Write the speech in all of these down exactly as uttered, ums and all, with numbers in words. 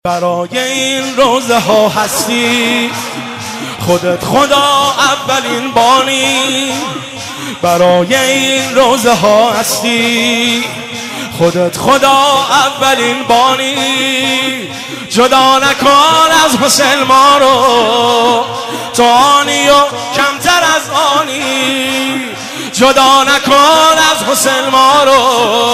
برای این روزه ها هستی خودت خدا اولین بانی. برای این روزه ها هستی خودت خدا اولین بانی. جدا نکن از حسین ما رو تو آنی و کمتر از آنی. جدا نکن از حسین ما رو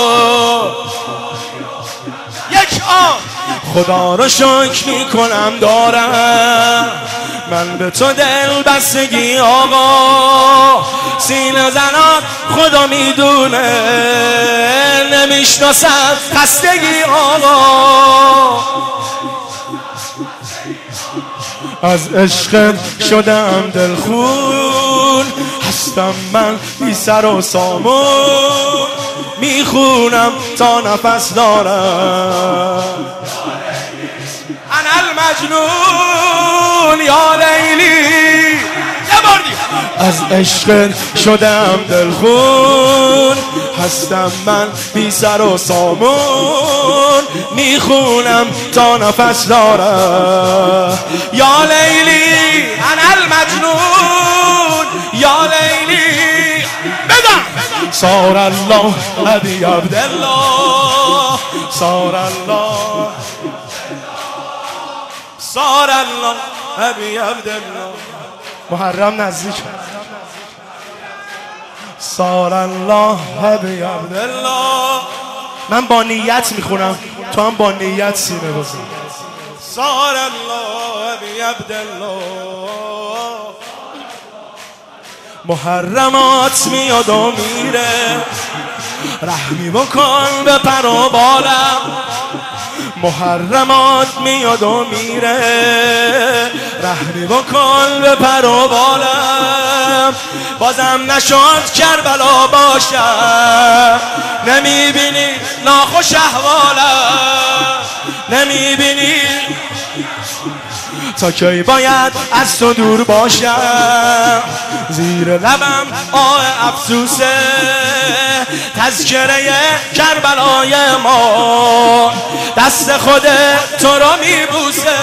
یک آن. خدا رو شکر میکنم دارم من به تو دل بستگی آقا. سینه زنان خدا میدونه نمیشناسد خستگی آقا. از عشق شدم دلخون هستم من بی سر و سامون. میخونم تا نفس دارم انا المجنون یا لیلی. از عشق شدم دلخون هستم من بی سر و سامون. میخونم تا نفس دارم یا لیلی انا المجنون یا لیلی. بدم صار الله ابی عبدالله صار الله صار الله ابی عبدالله. محرم نزدیک صار الله ابی عبدالله. من با نیت میخونم تو هم با نیت سینه بزن. صار الله ابی عبدالله. محرمات میاد و میره رحمی بکن به پر و بالم. محرمات میاد و میره رحمی بکن به پر و بالم. بازم نشد کربلا باشم نمیبینی ناخوش احوالم. نمیبینی تا کی باید از تو دور باشم. زیر لبم آه افسوسه تذکره کربلای ما. دست خود تو رو میبوسه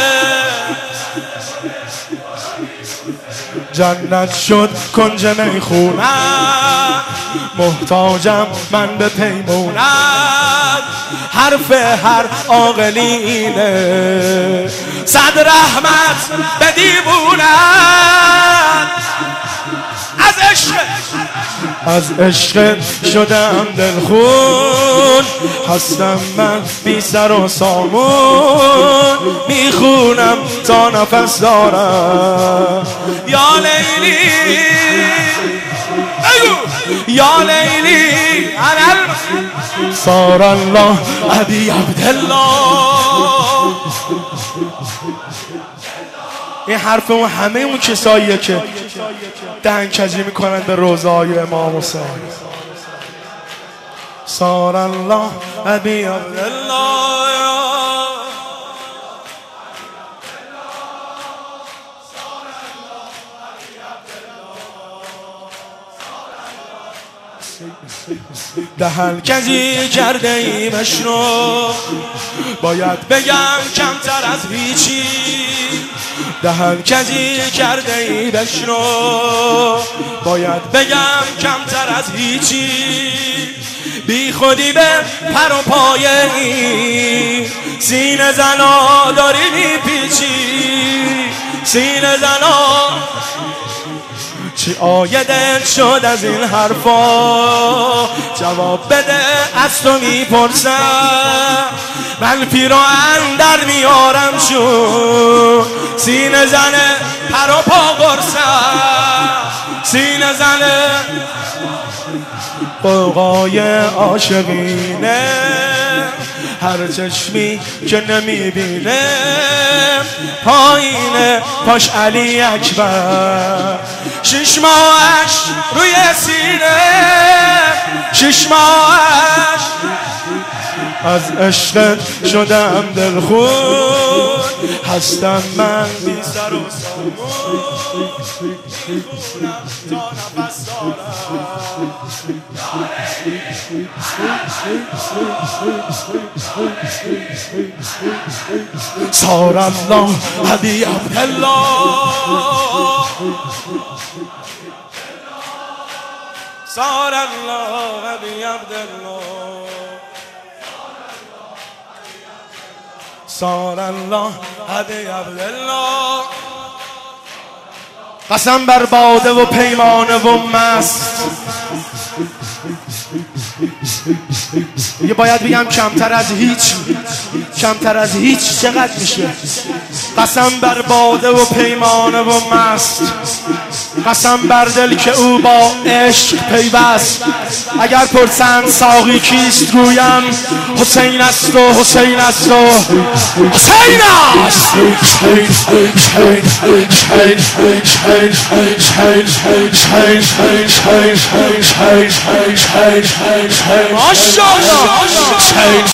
جنت شد کنج میخونم. محتاجم من به پیمونت حرف هر عاقلی اینه صد رحمت به دیوونت. از عشق از عشق شدم دلخون هستم من بی سر و سامون. میخونم تا نفس دارم یا لیلی یا لیلی انا صار الله ابی عبدالله. این حرف اون همه اون کساییه که دهنکجی میکنن به روضه های امام حسین. صار الله ابی عبدالله. دهن کجی کرده ایمش رو باید بگم کمتر از هیچی. دهن کجی کرده ایمش رو باید بگم کمتر از هیچی. بی خودی به پر و پایه ای سینه زنا داری میپیچی. سینه زنا چی آیدت شد از این حرفا جواب بده از تو میپرسم. من پیراهن در میارم شو سینه زنه پر و پا قرصم. سینه زنه قوقای عاشقینه هر چشمی که نمیبینه پایینه پاش علی اکبر. شش ماهش روی سینه شش ماهش. از عشقت شدم دلخون هستم من بی سر و سامان میخونم تا نفس دارم صار الله ابی عبدالله صار الله ابی عبدالله صار الله ابی عبدالله قسم بر باده و پیمانه و مست یه باید بگم کمتر از هیچ کمتر از هیچ چقدر میشه قسم بر باده و پیمانه و مست قسم بر دل که او با عشق پیوست اگر پرسند ساقی کیست گویم حسین است و حسین است و حسین است ماشاءالله